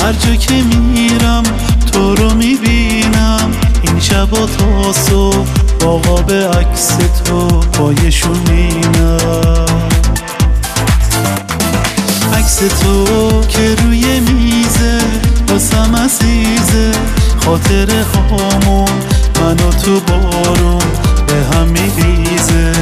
هر جا که میرم تو رو میبینم. این شب و تا صبح با قاب عکس تو پایشون مینم. عکس تو که روی میزه واسم عزیزه، خاطره هامون من و تو بارون به هم میریزه.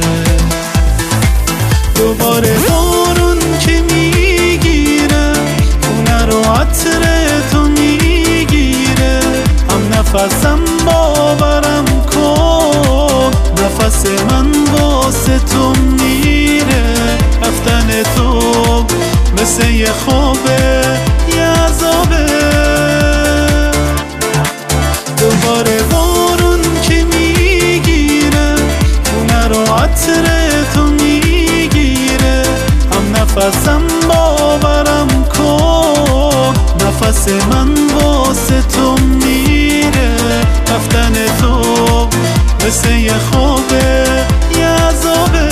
دوباره بارون که میگیره خونه رو عطر تو میگیره. هم نفسم باورم کن، نفس من واسه تو میره. رفتن تو مثل یه خوابه، یه عذابه. دوباره بارون که میگیره خونه رو عطر تو میگیره. هم نفسم باورم کن، نفس من واسه تو میره. رفتن تو مثل یه خوابه، یه عذابه.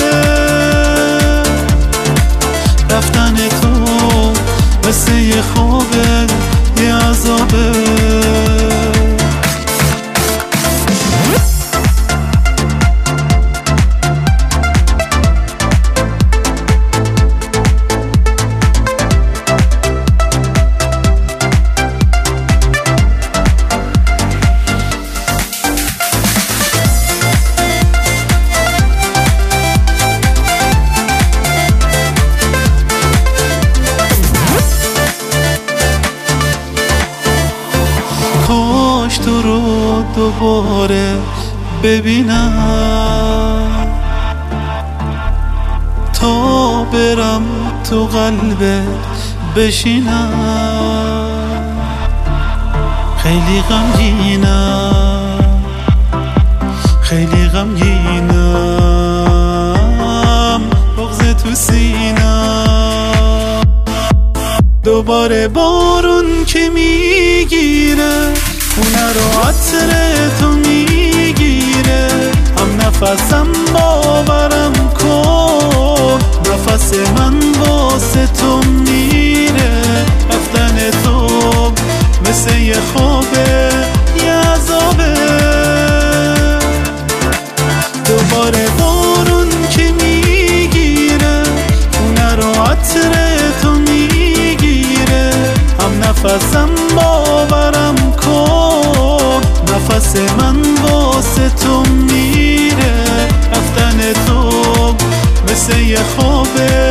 رفتن تو مثل یه خوابه، یه عذابه. کاش تو رو دوباره ببینم، تا برم تو قلبت بشینم. خیلی غمگینم، خیلی غمگینم، بغض تو سینم. دوباره بارون که میگیره خونه رو عطر تو میگیره. هم نفسم باورم کن، نفس من واسه تو میره. رفتن تو مثل یه خوابه، یه عذابه. دوباره بارون که میگیره خونه رو عطر تو میگیره. هم نفسم باورم کن، نفس من واسه تو میره. رفتن تو مثل یه خوابه،